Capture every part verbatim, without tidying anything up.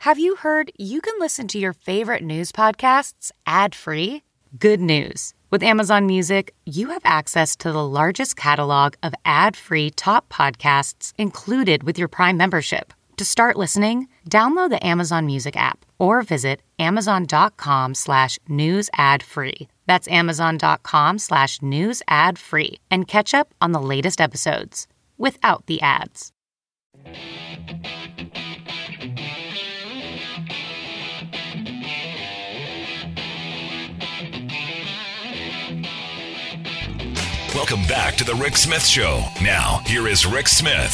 Have you heard you can listen to your favorite news podcasts ad-free? Good news. With Amazon Music, you have access to the largest catalog of ad-free top podcasts included with your Prime membership. To start listening, download the Amazon Music app or visit amazon.com slash news ad free. That's amazon.com slash news ad free and catch up on the latest episodes without the ads. Welcome back to the Rick Smith Show. Now, here is Rick Smith.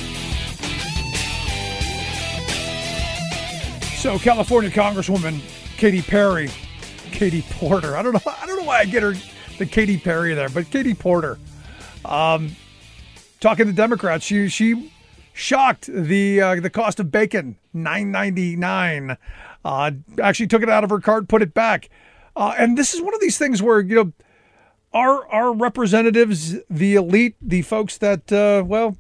So, California Congresswoman Katy Perry, Katie Porter. I don't know. I don't know why I get her the Katy Perry there, but Katie Porter, um, talking to Democrats, she she shocked the uh, the cost of bacon, nine ninety-nine. Uh, actually took it out of her cart, put it back, uh, and this is one of these things where you know. Our our representatives, the elite, the folks that, uh, well,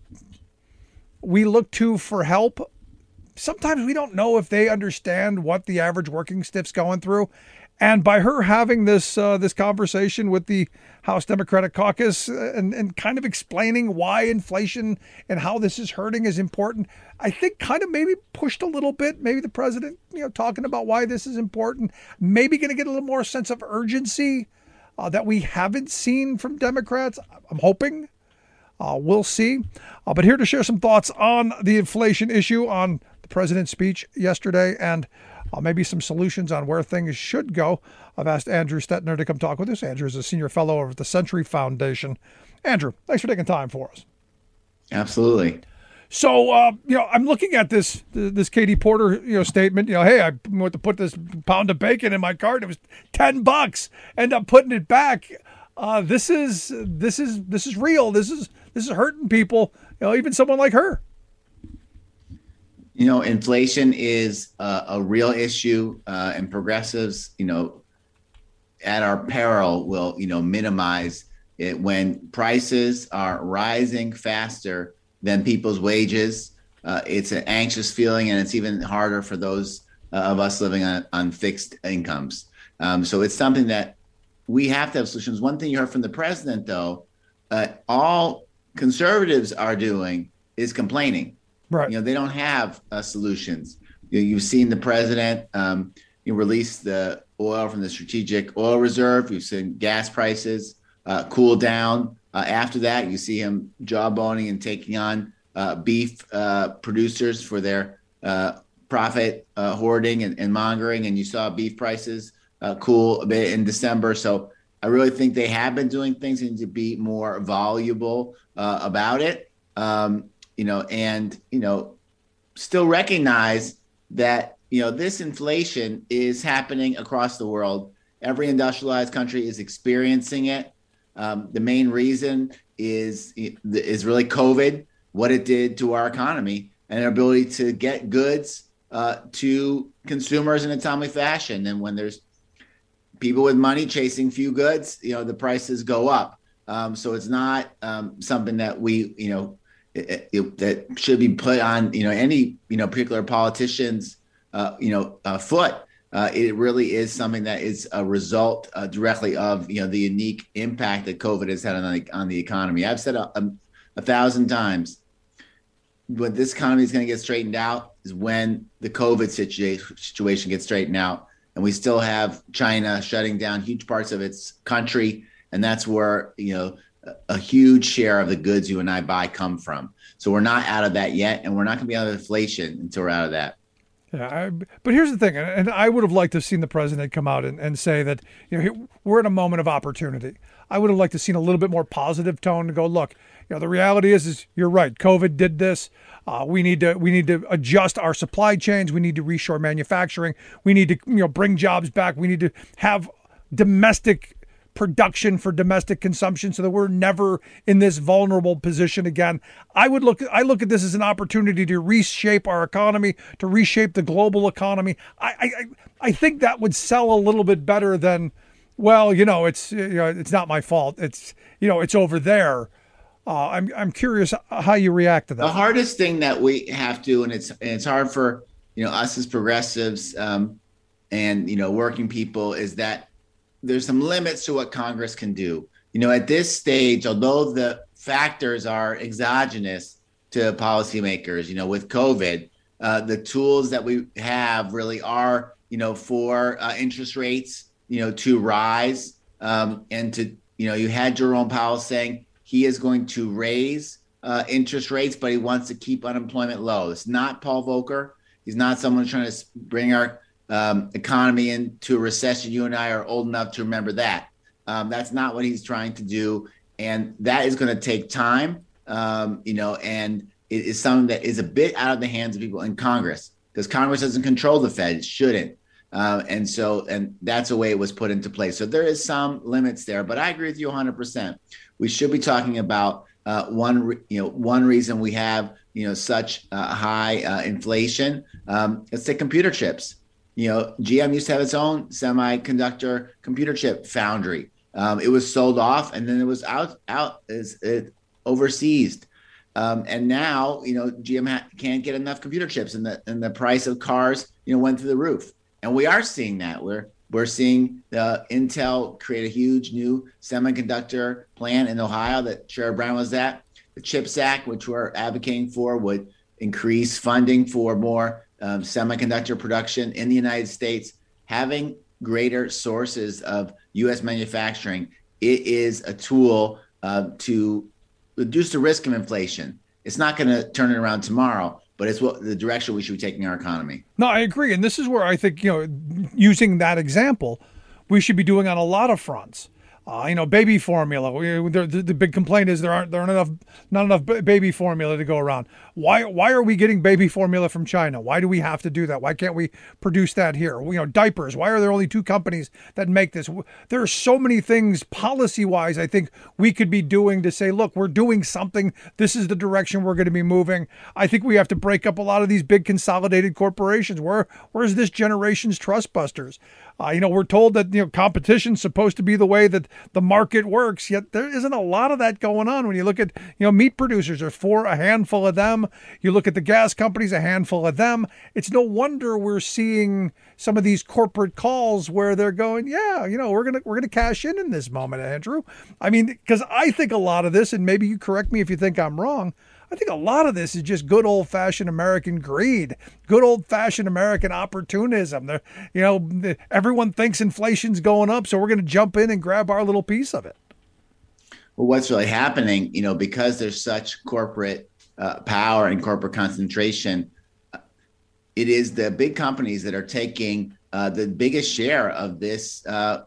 we look to for help, sometimes we don't know if they understand what the average working stiff's going through. And by her having this uh, this conversation with the House Democratic Caucus and, and kind of explaining why inflation and how this is hurting is important, I think kind of maybe pushed a little bit. Maybe the president, you know, talking about why this is important, maybe going to get a little more sense of urgency Uh, that we haven't seen from Democrats. I'm hoping. Uh, we'll see. Uh, but here to share some thoughts on the inflation issue, on the president's speech yesterday, and uh, maybe some solutions on where things should go. I've asked Andrew Stetner to come talk with us. Andrew is a senior fellow over at the Century Foundation. Andrew, thanks for taking time for us. Absolutely. So, uh, you know, I'm looking at this this Katie Porter, you know, statement. You know, hey, I went to put this pound of bacon in my cart. It was ten bucks. End up putting it back. Uh, this is this is this is real. This is this is hurting people. You know, even someone like her. You know, inflation is uh, a real issue, uh, and progressives, you know, at our peril will, you know, minimize it when prices are rising faster than people's wages. Uh, it's an anxious feeling, and it's even harder for those uh, of us living on, on fixed incomes. Um, so it's something that we have to have solutions. One thing you heard from the president, though, uh, all conservatives are doing is complaining. Right. You know, they don't have uh, solutions. You, you've seen the president um, you release the oil from the Strategic Oil Reserve. You've seen gas prices uh, cool down. Uh, after that, you see him jawboning and taking on uh, beef uh, producers for their uh, profit uh, hoarding and, and mongering. And you saw beef prices uh, cool a bit in December. So I really think they have been doing things and to be more voluble uh, about it, um, you know, and, you know, still recognize that, you know, this inflation is happening across the world. Every industrialized country is experiencing it. Um, the main reason is is really COVID, what it did to our economy and our ability to get goods uh, to consumers in a timely fashion. And when there's people with money chasing few goods, you know, the prices go up. Um, so it's not um, something that we, you know, it, it, that should be put on, you know, any, you know, particular politician's, uh, you know, uh, foot. Uh, it really is something that is a result uh, directly of, you know, the unique impact that COVID has had on the, on the economy. I've said a, a, a thousand times, when this economy is going to get straightened out is when the COVID situa- situation gets straightened out. And we still have China shutting down huge parts of its country. And that's where, you know, a, a huge share of the goods you and I buy come from. So we're not out of that yet. And we're not going to be out of inflation until we're out of that. Yeah, I, but here's the thing, and I would have liked to have seen the president come out and, and say that, you know, we're in a moment of opportunity. I would have liked to have seen a little bit more positive tone to go, look, you know, the reality is, is you're right. COVID did this. Uh, we need to we need to adjust our supply chains. We need to reshore manufacturing. We need to, you know, bring jobs back. We need to have domestic production for domestic consumption so that we're never in this vulnerable position again. I would look I look at this as an opportunity to reshape our economy, to reshape the global economy. I I, I think that would sell a little bit better than, well, you know, it's you know, it's not my fault. It's, you know, it's over there. Uh, I'm I'm curious how you react to that. The hardest thing that we have to, and it's and it's hard for, you you know, us as progressives um, and, you know, working people is that there's some limits to what Congress can do. You know, at this stage, although the factors are exogenous to policymakers, you know, with COVID, uh, the tools that we have really are, you know, for uh, interest rates, you know, to rise um, and to, you know, you had Jerome Powell saying he is going to raise uh, interest rates, but he wants to keep unemployment low. It's not Paul Volcker. He's not someone trying to bring our um, economy into a recession. You and I are old enough to remember that. Um, that's not what he's trying to do. And that is going to take time, um, you know, and it is something that is a bit out of the hands of people in Congress because Congress doesn't control the Fed. It shouldn't. Uh, and so and that's the way it was put into place. So there is some limits there, but I agree with you one hundred percent. We should be talking about uh, one, re- you know, one reason we have, you know, such uh, high uh, inflation. Um, it's the computer chips. You know, G M used to have its own semiconductor computer chip foundry. Um, it was sold off and then it was out out is it overseas. Um, and now, you know, G M ha- can't get enough computer chips and the and the price of cars, you know, went through the roof. And we are seeing that. We're we're seeing the Intel create a huge new semiconductor plant in Ohio that Sherrod Brown was at. The CHIPS Act, which we're advocating for, would increase funding for more um, semiconductor production in the United States. Having greater sources of U S manufacturing, it is a tool uh, to reduce the risk of inflation. It's not going to turn it around tomorrow, but it's what the direction we should be taking our economy. No, I agree. And this is where I think, you know, using that example, we should be doing on a lot of fronts. Uh, you know, baby formula. We, the, the big complaint is there aren't there aren't enough not enough baby formula to go around. Why why are we getting baby formula from China? Why do we have to do that? Why can't we produce that here? You know, diapers. Why are there only two companies that make this? There are so many things policy wise I think we could be doing to say, look, we're doing something. This is the direction we're going to be moving. I think we have to break up a lot of these big consolidated corporations. Where where's this generation's trust busters? Uh, you know, we're told that, you know, competition's supposed to be the way that the market works, yet there isn't a lot of that going on. When you look at, you know, meat producers, there's four, a handful of them. You look at the gas companies, a handful of them. It's no wonder we're seeing some of these corporate calls where they're going, yeah, you know, we're going to, we're going to cash in in this moment, Andrew. I mean, because I think a lot of this, and maybe you correct me if you think I'm wrong, I think a lot of this is just good old-fashioned American greed, good old-fashioned American opportunism. They're, you know, everyone thinks inflation's going up, so we're going to jump in and grab our little piece of it. Well, what's really happening, you know, because there's such corporate uh, power and corporate concentration, it is the big companies that are taking uh, the biggest share of this uh,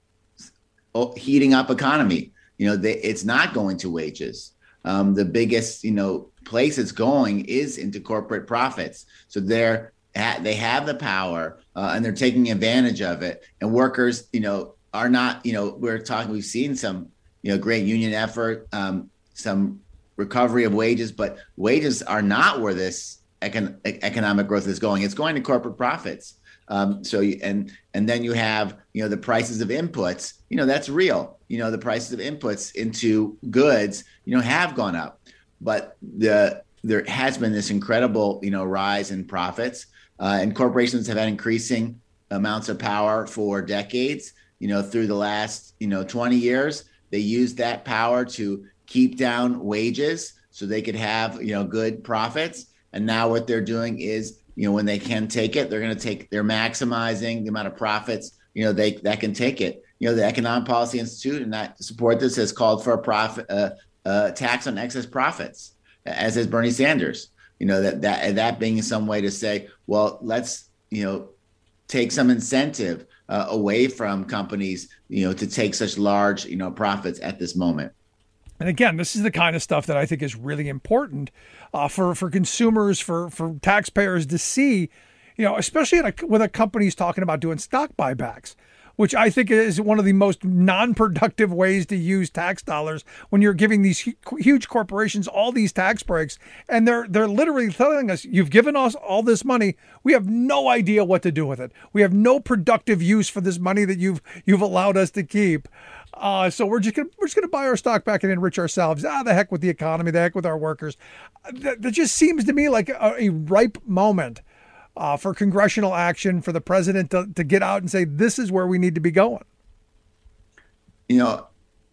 heating up economy. You know, they, it's not going to wages. Um, the biggest, you know, place it's going is into corporate profits. So they're they have the power uh, and they're taking advantage of it. And workers, you know, are not, you know, we're talking, we've seen some, you know, great union effort, um, some recovery of wages, but wages are not where this econ- economic growth is going. It's going to corporate profits. Um, so, you, and, and then you have, you know, the prices of inputs, you know, that's real. You know, the prices of inputs into goods, you know, have gone up, but the, there has been this incredible, you know, rise in profits, uh, and corporations have had increasing amounts of power for decades, you know, through the last, you know, twenty years. They used that power to keep down wages so they could have, you know, good profits. And now what they're doing is, you know, when they can take it, they're going to take, they're maximizing the amount of profits, you know, they that can take it. You know, the Economic Policy Institute and that support this has called for a profit, uh, uh, tax on excess profits, as has Bernie Sanders. You know, that that that being some way to say, well, let's, you know, take some incentive uh, away from companies, you know, to take such large, you know, profits at this moment. And again, this is the kind of stuff that I think is really important uh, for, for consumers, for, for taxpayers to see, you know, especially in a, when a company's talking about doing stock buybacks, which I think is one of the most non-productive ways to use tax dollars when you're giving these huge corporations all these tax breaks. And they're they're literally telling us, you've given us all this money. We have no idea what to do with it. We have no productive use for this money that you've you've allowed us to keep. Uh, so we're just gonna we're just gonna buy our stock back and enrich ourselves. Ah, the heck with the economy, the heck with our workers. That, that just seems to me like a, a ripe moment uh, for congressional action, for the president to, to get out and say, this is where we need to be going? You know,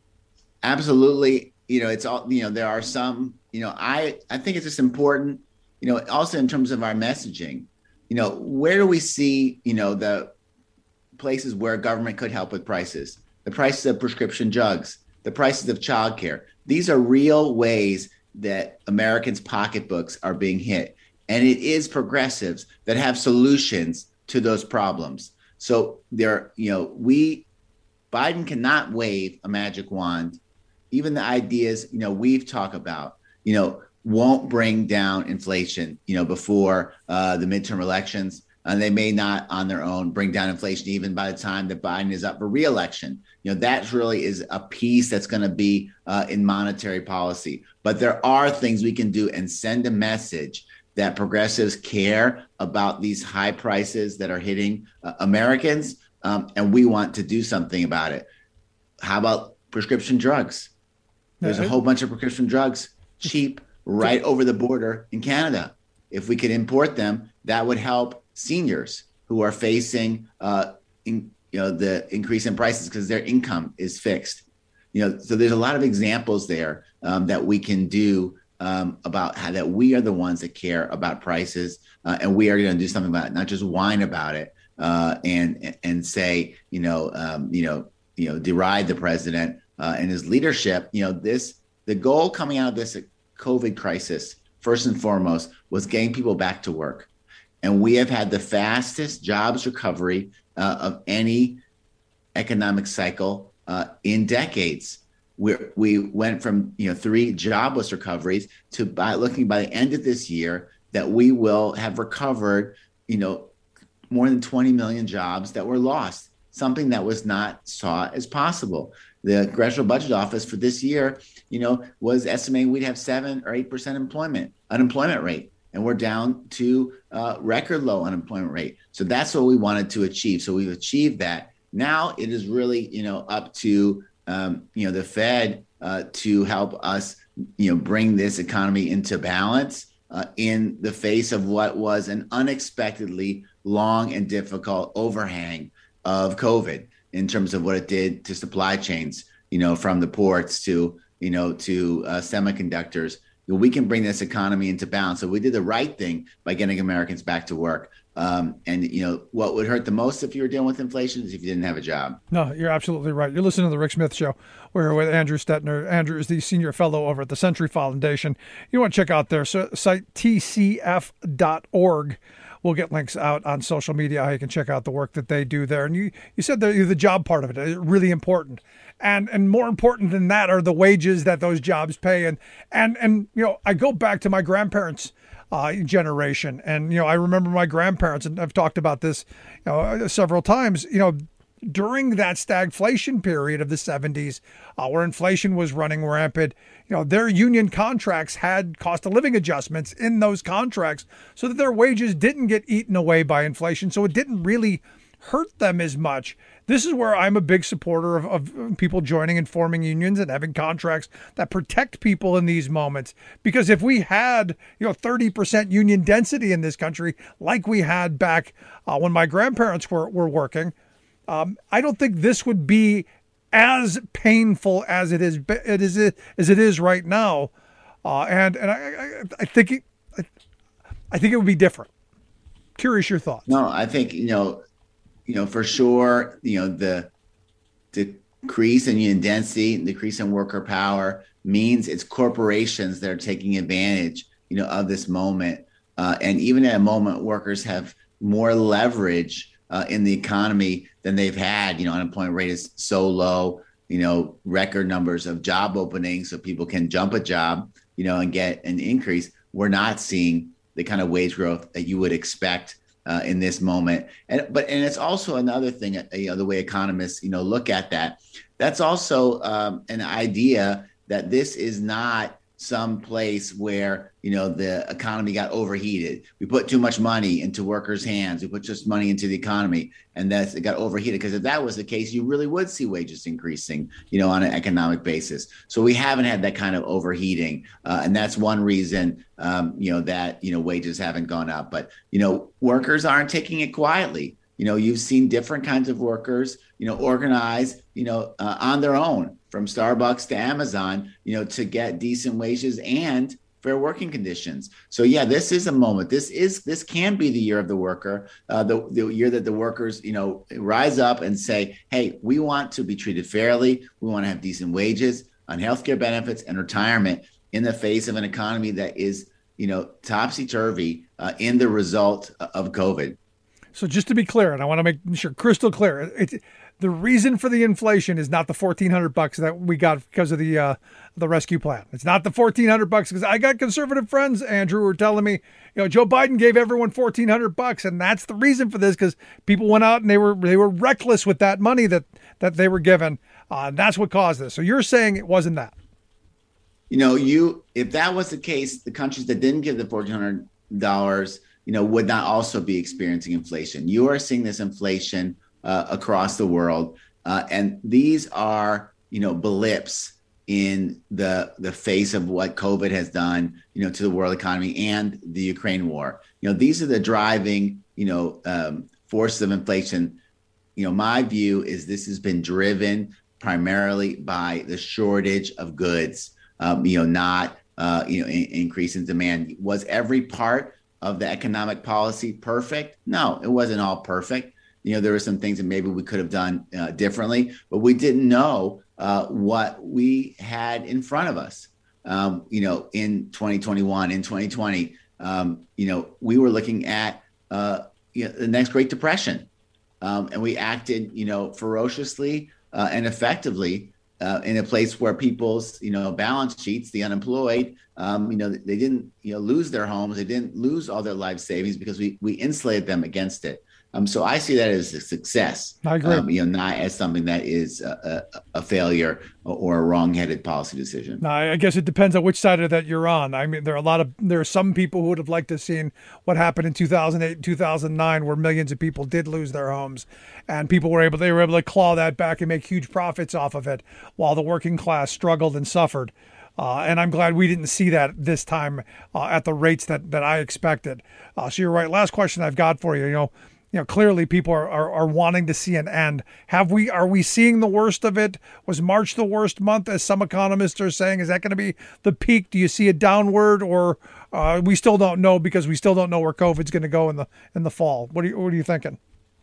absolutely. You know, it's all, you know, there are some, you know, I, I think it's just important, you know, also in terms of our messaging, you know, where do we see, you know, the places where government could help with prices, the prices of prescription drugs, the prices of childcare. These are real ways that Americans' pocketbooks are being hit. And it is progressives that have solutions to those problems. So there, you know, we, Biden cannot wave a magic wand. Even the ideas, you know, we've talked about, you know, won't bring down inflation, you know, before uh, the midterm elections. And they may not on their own bring down inflation even by the time that Biden is up for re-election. You know, that really is a piece that's going to be uh, in monetary policy. But there are things we can do and send a message that progressives care about these high prices that are hitting uh, Americans. Um, and we want to do something about it. How about prescription drugs? There's a whole bunch of prescription drugs, cheap, right over the border in Canada. If we could import them, that would help seniors who are facing, uh, in, you know, the increase in prices because their income is fixed. You know, so there's a lot of examples there um, that we can do um, about how that we are the ones that care about prices, uh, and we are going to do something about it, not just whine about it uh, and and say, you know, um, you know, you know, deride the president uh, and his leadership. You know, this the goal coming out of this COVID crisis, first and foremost, was getting people back to work. And we have had the fastest jobs recovery uh, of any economic cycle uh, in decades. We we went from you know three jobless recoveries to by looking by the end of this year that we will have recovered you know more than twenty million jobs that were lost, something that was not saw as possible. The Congressional Budget Office for this year, you know, was estimating we'd have seven or eight percent employment unemployment rate. And we're down to uh, record low unemployment rate. So that's what we wanted to achieve. So we've achieved that. Now it is really, you know, up to, um, you know, the Fed uh, to help us, you know, bring this economy into balance uh, in the face of what was an unexpectedly long and difficult overhang of COVID in terms of what it did to supply chains, you know, from the ports to, you know, to uh, semiconductors. We can bring this economy into balance. So we did the right thing by getting Americans back to work. Um, and, you know, what would hurt the most if you were dealing with inflation is if you didn't have a job. No, you're absolutely right. You're listening to the Rick Smith Show. We're with Andrew Stetner. Andrew is the senior fellow over at the Century Foundation. You want to check out their site, T C F dot org. We'll get links out on social media how you can check out the work that they do there. And you, you said that the job part of it is really important. And and more important than that are the wages that those jobs pay. And and and you know, I go back to my grandparents' uh, generation, and you know, I remember my grandparents, and I've talked about this, you know, several times. You know, during that stagflation period of the seventies, uh, where inflation was running rampant, you know, their union contracts had cost of living adjustments in those contracts, so that their wages didn't get eaten away by inflation. So it didn't really hurt them as much. This is where I'm a big supporter of, of people joining and forming unions and having contracts that protect people in these moments. Because if we had, you know, thirty percent union density in this country, like we had back uh, when my grandparents were, were working, um, I don't think this would be as painful as it is it is as it is right now. Uh, and and I, I, I think it, I, I think it would be different. Curious your thoughts. No, I think, you know, You know, for sure, you know, the decrease in union density, decrease in worker power means it's corporations that are taking advantage, you know, of this moment. Uh, and even at a moment, workers have more leverage uh, in the economy than they've had. You know, unemployment rate is so low, you know, record numbers of job openings so people can jump a job, you know, and get an increase. We're not seeing the kind of wage growth that you would expect Uh, in this moment. And but and it's also another thing, uh, you know, the way economists, you know, look at that. That's also um, an idea that this is not some place where, you know, the economy got overheated. We put too much money into workers' hands. We put just money into the economy, and that's it got overheated. Because if that was the case, you really would see wages increasing, you know, on an economic basis. So we haven't had that kind of overheating, uh, and that's one reason, um, you know, that you know wages haven't gone up. But you know, workers aren't taking it quietly. You know, you've seen different kinds of workers, you know, organize, you know, uh, on their own, from Starbucks to Amazon, you know, to get decent wages and fair working conditions. So, yeah, this is a moment. This is this can be the year of the worker, uh, the, the year that the workers, you know, rise up and say, hey, we want to be treated fairly. We want to have decent wages on healthcare benefits and retirement in the face of an economy that is, you know, topsy-turvy uh, in the result of COVID. So just to be clear, and I want to make sure crystal clear, it, the reason for the inflation is not the fourteen hundred bucks that we got because of the uh, the rescue plan. It's not the fourteen hundred bucks because I got conservative friends, Andrew, who were telling me, you know, Joe Biden gave everyone fourteen hundred bucks, and that's the reason for this because people went out and they were they were reckless with that money that that they were given. Uh, and that's what caused this. So you're saying it wasn't that? You know, you if that was the case, the countries that didn't give the fourteen hundred dollars, you know, would not also be experiencing inflation. You are seeing this inflation uh, across the world. Uh, and these are, you know, blips in the the face of what COVID has done, you know, to the world economy and the Ukraine war. You know, these are the driving, you know, um, forces of inflation. You know, my view is this has been driven primarily by the shortage of goods, um, you know, not, uh, you know, in, increase in demand. Was every part of the economic policy perfect? No, it wasn't all perfect. You know, there were some things that maybe we could have done uh, differently, but we didn't know uh, what we had in front of us. Um, you know, in twenty twenty-one, in twenty twenty, um, you know, we were looking at uh, you know, the next Great Depression, um, and we acted, you know, ferociously uh, and effectively uh, in a place where people's, you know, balance sheets, the unemployed, Um, you know, they didn't, you know, lose their homes. They didn't lose all their life savings because we we insulated them against it. Um, so I see that as a success. I agree. Um, you know, not as something that is a, a, a failure or a wrong-headed policy decision. Now, I guess it depends on which side of that you're on. I mean, there are a lot of there are some people who would have liked to have seen what happened in two thousand eight, two thousand nine, where millions of people did lose their homes, and people were able they were able to claw that back and make huge profits off of it, while the working class struggled and suffered. Uh, and I'm glad we didn't see that this time uh, at the rates that, that I expected. Uh, so you're right. Last question I've got for you. You know, you know, clearly people are, are, are wanting to see an end. Have we? Are we seeing the worst of it? Was March the worst month, as some economists are saying? Is that going to be the peak? Do you see a downward, or uh, we still don't know because we still don't know where COVID's going to go in the in the fall? What are you What are you thinking?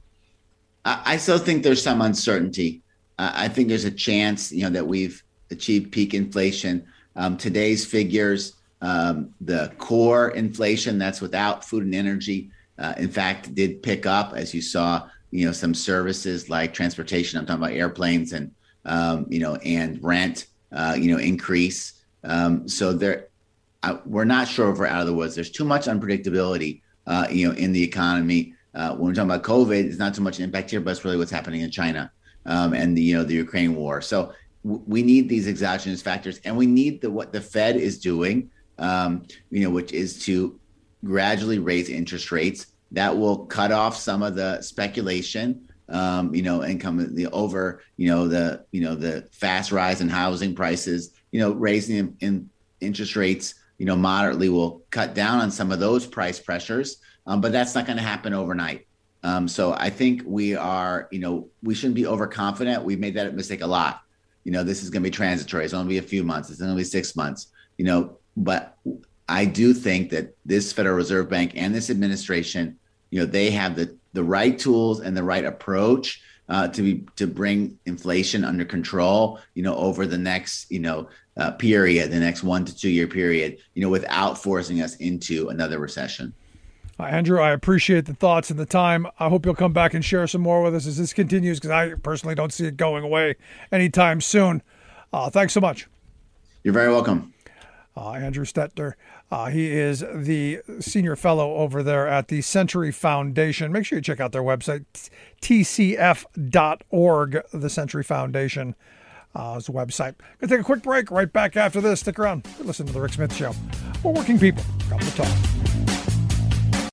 I, I still think there's some uncertainty. Uh, I think there's a chance, you know, that we've achieved peak inflation. Um, today's figures, um, the core inflation, that's without food and energy, uh, in fact, did pick up, as you saw, you know, some services like transportation. I'm talking about airplanes and, um, you know, and rent, uh, you know, increase. Um, so there, uh, we're not sure if we're out of the woods. There's too much unpredictability, uh, you know, in the economy. Uh, when we're talking about COVID, it's not so much an impact here, but it's really what's happening in China um, and the, you know, the Ukraine war. So we need these exogenous factors, and we need the what the Fed is doing, um, you know, which is to gradually raise interest rates. That will cut off some of the speculation, um, you know, and come the over, you know, the you know the fast rise in housing prices. You know, raising in, in interest rates, you know, moderately will cut down on some of those price pressures, um, but that's not going to happen overnight. Um, so I think we are, you know, we shouldn't be overconfident. We've made that mistake a lot. You know, this is going to be transitory. It's only be a few months. It's going to be six months, you know, but I do think that this Federal Reserve Bank and this administration, you know, they have the, the right tools and the right approach uh, to be to bring inflation under control, you know, over the next, you know, uh, period, the next one to two year period, you know, without forcing us into another recession. Uh, Andrew, I appreciate the thoughts and the time. I hope you'll come back and share some more with us as this continues, because I personally don't see it going away anytime soon. Uh, thanks so much. You're very welcome. Uh, Andrew Stetner. Uh, he is the senior fellow over there at the Century Foundation. Make sure you check out their website, t c f dot org, the Century Foundation. uh, is the website. Gonna take a quick break. Right back after this. Stick around. Listen to the Rick Smith Show. We're working people. Come to talk.